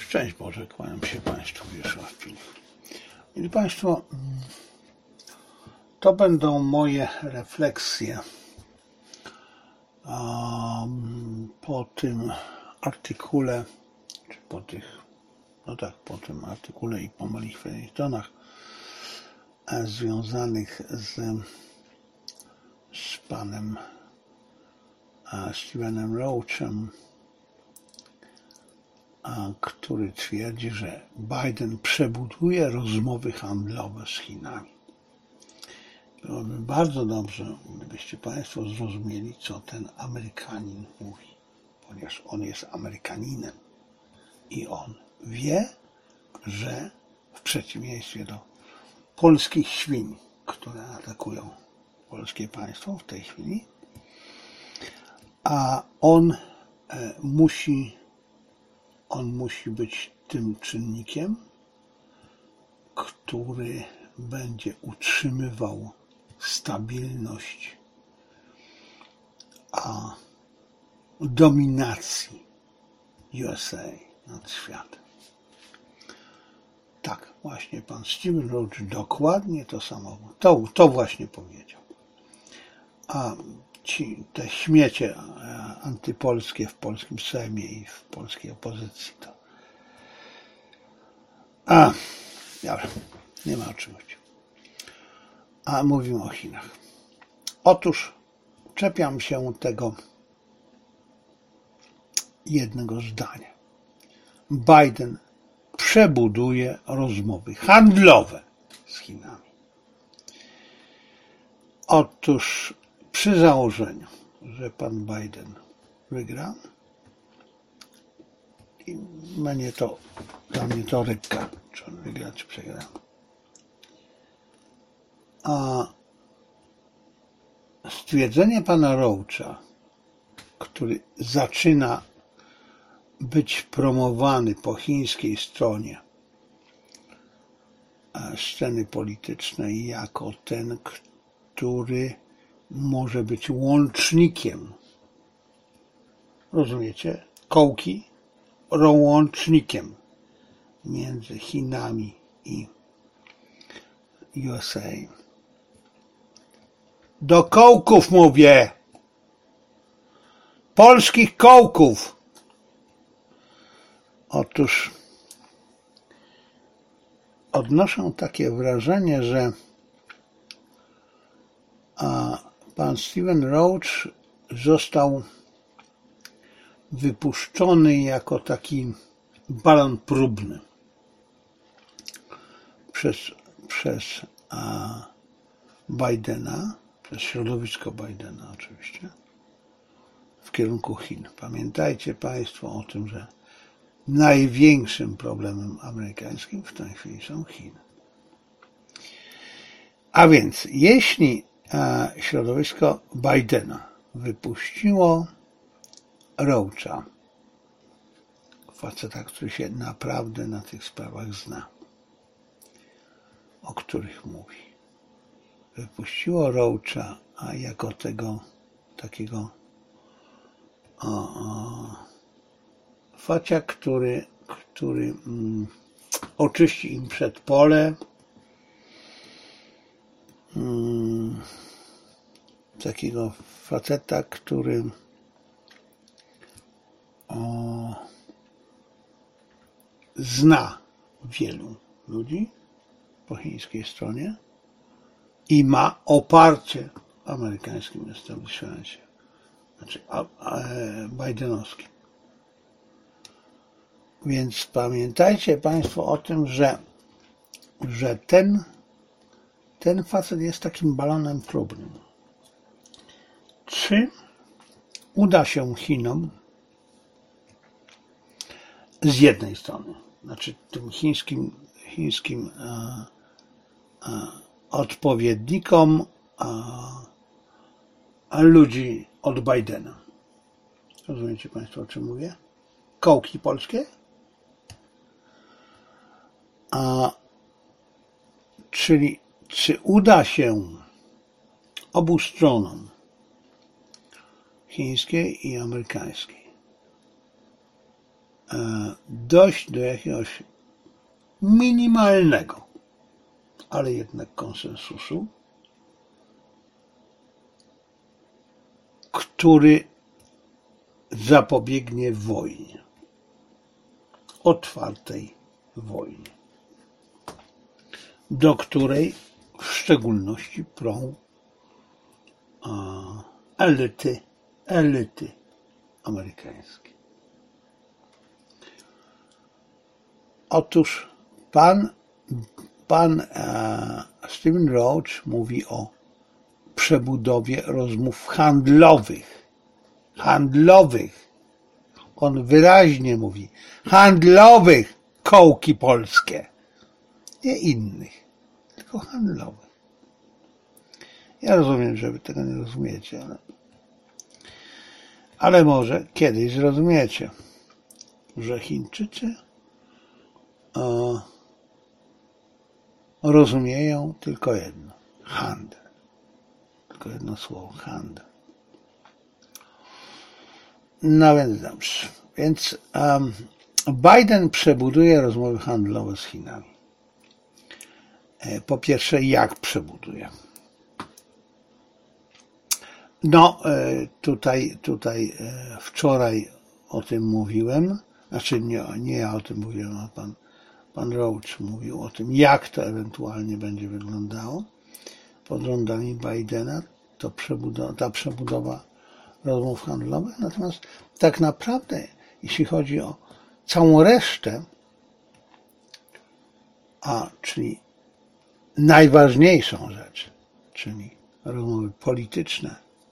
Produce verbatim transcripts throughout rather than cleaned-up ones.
Szczęść Boże, kłaniam się Państwu Wiesław Pilch. Mili Państwo, to będą moje refleksje um, po tym artykule, czy po tych, no tak, po tym artykule i po moich felietonach związanych z, z panem Stevenem Roachem, który twierdzi, że Biden przebuduje rozmowy handlowe z Chinami. Byłoby bardzo dobrze, gdybyście Państwo zrozumieli, co ten Amerykanin mówi, ponieważ on jest Amerykaninem i on wie, że w przeciwieństwie do polskich świń, które atakują polskie państwo w tej chwili, a on e, musi On musi być tym czynnikiem, który będzie utrzymywał stabilność a dominacji U S A nad światem. Tak, właśnie pan Steven Roach dokładnie to samo, to, to właśnie powiedział. A ci, te śmiecie antypolskie w polskim Sejmie i w polskiej opozycji to... A, dobra, nie ma o czym mówić. A mówimy o Chinach. Otóż czepiam się tego jednego zdania. Biden przebuduje rozmowy handlowe z Chinami. Otóż przy założeniu, że pan Biden wygra, i mnie to, dla mnie to rybka, czy on wygra, czy przegra. A stwierdzenie pana Roacha, który zaczyna być promowany po chińskiej stronie sceny politycznej jako ten, który może być łącznikiem, rozumiecie, kołki, łącznikiem między Chinami i U S A. Do kołków mówię! Polskich kołków! Otóż odnoszę takie wrażenie, że a pan Steven Roach został wypuszczony jako taki balon próbny przez, przez a, Bidena, przez środowisko Bidena oczywiście, w kierunku Chin. Pamiętajcie Państwo o tym, że największym problemem amerykańskim w tej chwili są Chiny. A więc, jeśli a, środowisko Bidena wypuściło Roacha, faceta, który się naprawdę na tych sprawach zna, o których mówi, wypuściło Roacha, a jako tego takiego o, o, facia, który, który mm, oczyści im przedpole, mm, takiego faceta, który o, zna wielu ludzi po chińskiej stronie i ma oparcie w amerykańskim establishmencie, znaczy a, a, bidenowskim. Więc pamiętajcie Państwo o tym, że, że ten, ten facet jest takim balonem próbnym. Czy uda się Chinom z jednej strony, znaczy tym chińskim, chińskim a, a, odpowiednikom a, a ludzi od Bidena. Rozumiecie Państwo, o czym mówię? Kołki polskie? A, czyli czy uda się obu stronom, chińskiej i amerykańskiej, dojść do jakiegoś minimalnego, ale jednak konsensusu, który zapobiegnie wojnie, otwartej wojnie, do której w szczególności prą elity, elity amerykańskie. Otóż pan, pan e, Stephen Roach mówi o przebudowie rozmów handlowych. Handlowych. On wyraźnie mówi handlowych, kołki polskie. Nie innych, tylko handlowych. Ja rozumiem, że wy tego nie rozumiecie, ale, ale może kiedyś zrozumiecie, że Chińczycy o, rozumieją tylko jedno. Handel. Tylko jedno słowo. Handel. No więc dobrze. Więc um, Biden przebuduje rozmowy handlowe z Chinami. Po pierwsze, jak przebuduje? No, tutaj, tutaj wczoraj o tym mówiłem, znaczy nie, nie ja o tym mówiłem, a pan, pan Roach mówił o tym, jak to ewentualnie będzie wyglądało pod rządami Bidena, to przebudowa, ta przebudowa rozmów handlowych. Natomiast tak naprawdę, jeśli chodzi o całą resztę, a czyli najważniejszą rzecz, czyli rozmowy polityczne,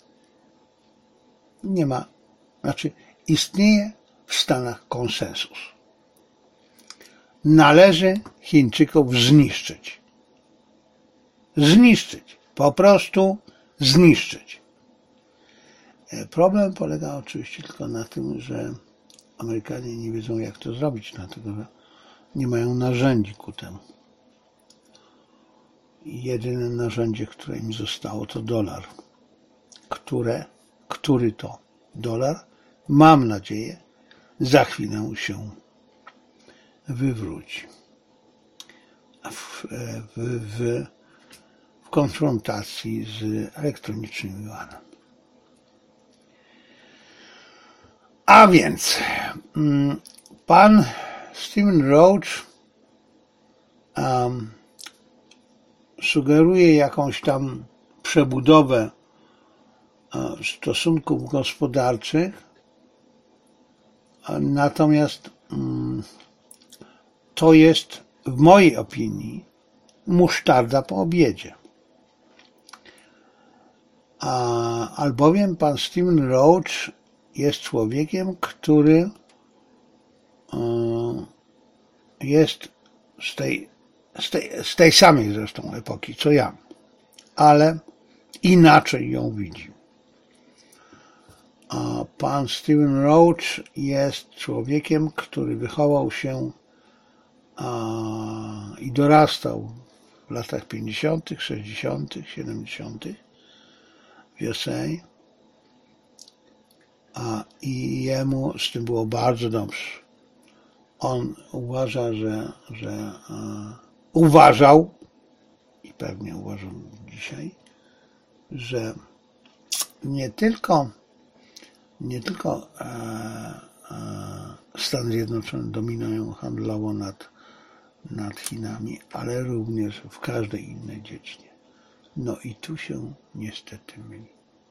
nie ma, znaczy istnieje w Stanach konsensus. Należy Chińczyków zniszczyć. Zniszczyć. Po prostu zniszczyć. Problem polega oczywiście tylko na tym, że Amerykanie nie wiedzą, jak to zrobić, dlatego że nie mają narzędzi ku temu. Jedyne narzędzie, które im zostało, to dolar, które, który to dolar, mam nadzieję, za chwilę się wywróci w, w, w, w konfrontacji z elektronicznym juanem. A więc pan Stephen Roach um, sugeruje jakąś tam przebudowę stosunków gospodarczych, natomiast to jest w mojej opinii musztarda po obiedzie. Albowiem pan Stephen Roach jest człowiekiem, który jest z tej, z tej, z tej samej zresztą epoki, co ja, ale inaczej ją widzi. A pan Stephen Roach jest człowiekiem, który wychował się a, i dorastał w latach pięćdziesiątych, sześćdziesiątych, siedemdziesiątych w U S A, a i jemu z tym było bardzo dobrze. On uważa, że, że uh, uważał i pewnie uważam dzisiaj, że nie tylko nie tylko e, e, Stany Zjednoczone dominują handlowo nad, nad Chinami, ale również w każdej innej dziedzinie. No i tu się niestety myli.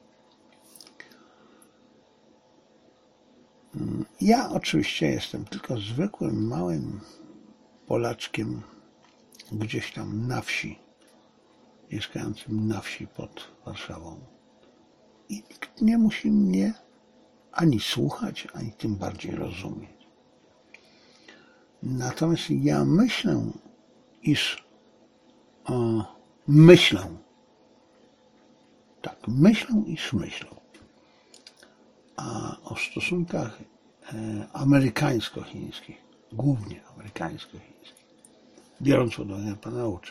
Ja oczywiście jestem tylko zwykłym, małym Polaczkiem gdzieś tam na wsi, mieszkającym na wsi pod Warszawą. I nikt nie musi mnie ani słuchać, ani tym bardziej rozumieć. Natomiast ja myślę, iż o, myślę, tak, myślę, iż myślę, a o stosunkach e, amerykańsko-chińskich, głównie amerykańsko-chińskich, biorąc pod uwagę pana Roacha,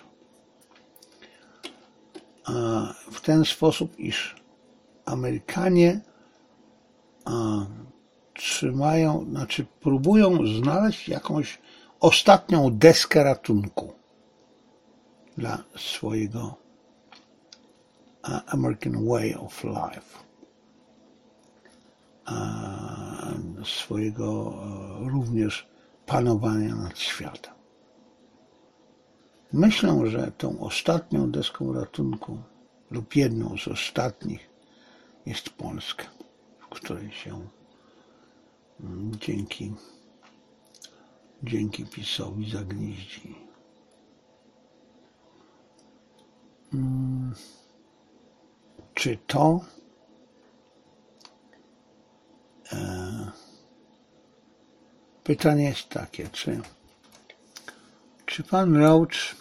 w ten sposób, iż Amerykanie a, trzymają, znaczy próbują znaleźć jakąś ostatnią deskę ratunku dla swojego American Way of Life, swojego również panowania nad światem. Myślę, że tą ostatnią deską ratunku lub jedną z ostatnich jest Polska, w której się dzięki, dzięki PiS-owi zagnieździ. Czy to e, pytanie jest takie, czy, czy pan Roach,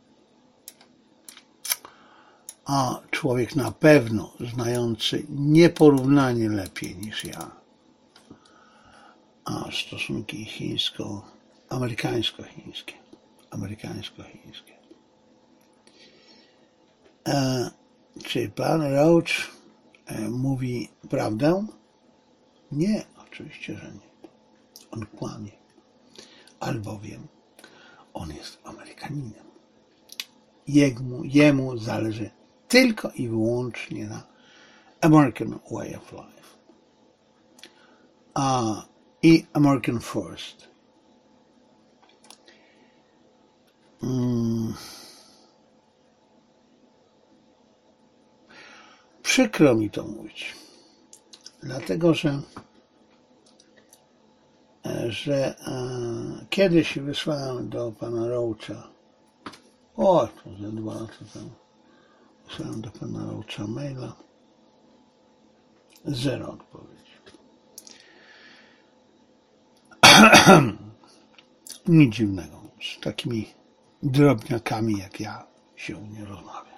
a człowiek na pewno znający nieporównanie lepiej niż ja a stosunki chińsko-amerykańsko-chińskie, amerykańsko-chińskie. E, czy pan Roach e, mówi prawdę? Nie, oczywiście, że nie. On kłamie, albowiem on jest Amerykaninem. Jemu, jemu zależy tylko i wyłącznie na American Way of Life. A, i American First. Hmm. Przykro mi to mówić, dlatego że, że e, kiedyś wysłałem do pana Roacha, o, to za dwa lata temu, wysłałem do pana Roacha maila, zero odpowiedzi. Nic dziwnego, z takimi drobniakami jak ja się nie rozmawia.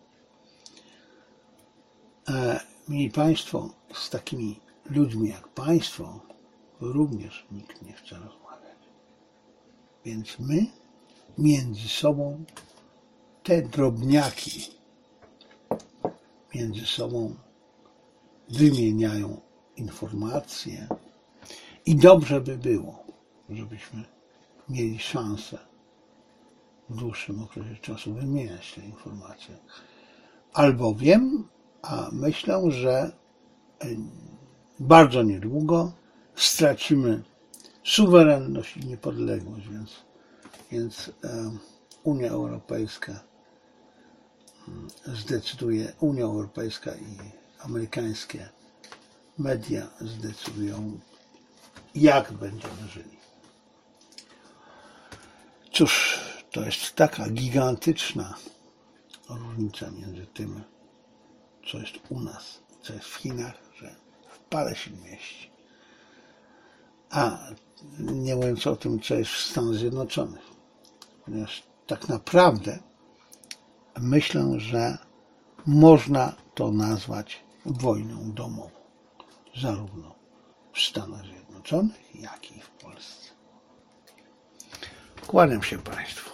E, Mili Państwo, z takimi ludźmi jak Państwo również nikt nie chce rozmawiać. Więc my między sobą te drobniaki między sobą wymieniają informacje i dobrze by było, żebyśmy mieli szansę w dłuższym okresie czasu wymieniać te informacje. Albowiem, a myślę, że bardzo niedługo stracimy suwerenność i niepodległość, więc, więc Unia Europejska zdecyduje, Unia Europejska i amerykańskie media zdecydują, jak będziemy żyli. Cóż, to jest taka gigantyczna różnica między tym, co jest u nas, co jest w Chinach, że w parę się mieści. A nie mówiąc o tym, co jest w Stanach Zjednoczonych. Ponieważ tak naprawdę myślę, że można to nazwać wojną domową. Zarówno w Stanach Zjednoczonych, jak i w Polsce. Kłaniam się Państwu.